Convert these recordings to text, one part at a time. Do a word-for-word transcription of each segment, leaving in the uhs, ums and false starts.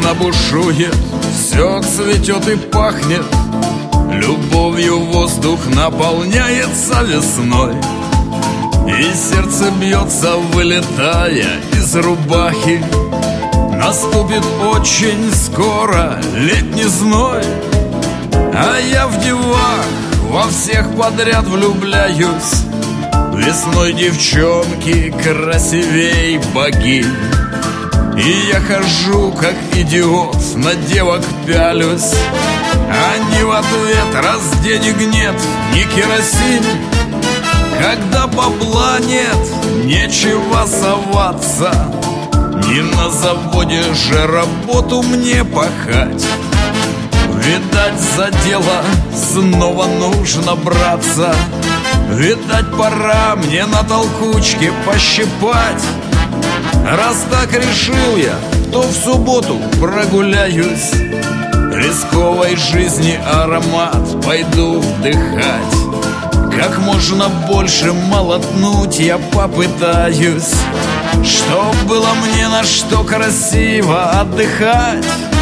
Весна бушует, все цветет и пахнет, любовью воздух наполняется весной. И сердце бьется, вылетая из рубахи. Наступит очень скоро летний зной, а я в девах во всех подряд влюбляюсь. Весной девчонки красивей богинь. И я хожу как идиот, на девок пялюсь. Они в ответ: раз денег нет, ни керосин. Когда бабла нет, нечего соваться. Не на заводе же работу мне пахать. Видать, за дело снова нужно браться. Видать, пора мне на толкучке пощипать. Раз так решил я, то в субботу прогуляюсь. Рисковой жизни аромат пойду вдыхать. Как можно больше молотнуть я попытаюсь, чтоб было мне на что красиво отдыхать.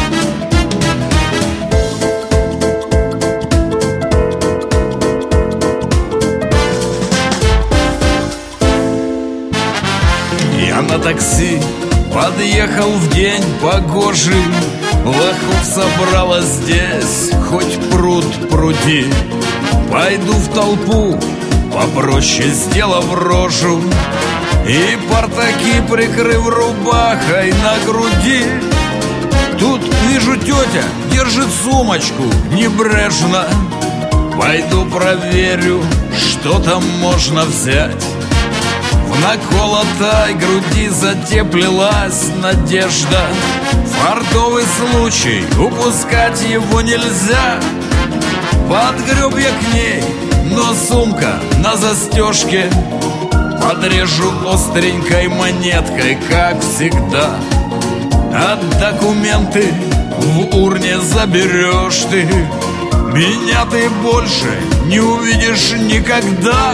Я на такси подъехал в день погожий. Лохов собралось здесь, хоть пруд пруди. Пойду в толпу, попроще сделав рожу, и портаки прикрыв рубахой на груди. Тут вижу, тетя держит сумочку небрежно. Пойду проверю, что там можно взять. В наколотой груди затеплилась надежда. Фартовый случай, упускать его нельзя. Подгреб я к ней, но сумка на застежке. Подрежу остренькой монеткой, как всегда. А документы в урне заберешь ты. Меня ты больше не увидишь никогда.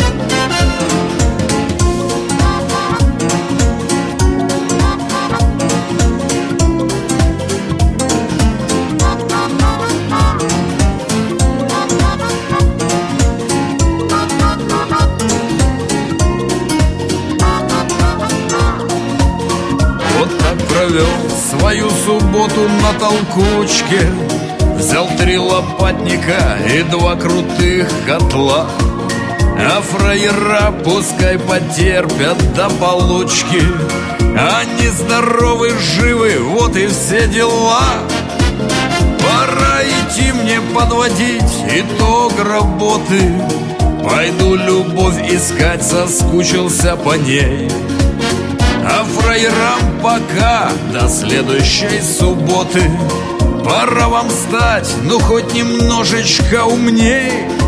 Провел свою субботу на толкучке. Взял три лопатника и два крутых котла. А фраера пускай потерпят до получки. Они здоровы, живы, вот и все дела. Пора идти мне подводить итог работы. Пойду любовь искать, соскучился по ней. А фраерам пока до следующей субботы. Пора вам стать, ну хоть немножечко умней.